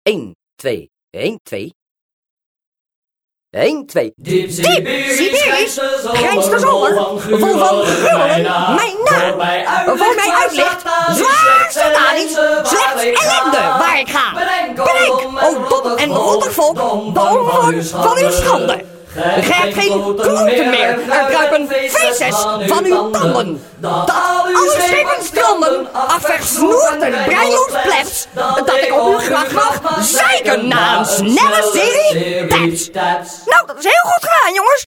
1, 2, 1, 2. 1, 2. Diep Siberisch, grijnst de zomer, vol van gruwelen, mijn naam, voor mij uitlicht, zwaar satanisch, slechts ellende waar ik ga. Bedenk, o dom en rottig volk, de omvang van uw schande. Gij hebt geen kloten meer, er druipen feces van uw tanden. Dat alle schepen stranden, afversnoerd en breinloos plebs, dat ik op uw gracht mag zeiken na een snelle serie taps. Nou, dat is heel goed gedaan, jongens.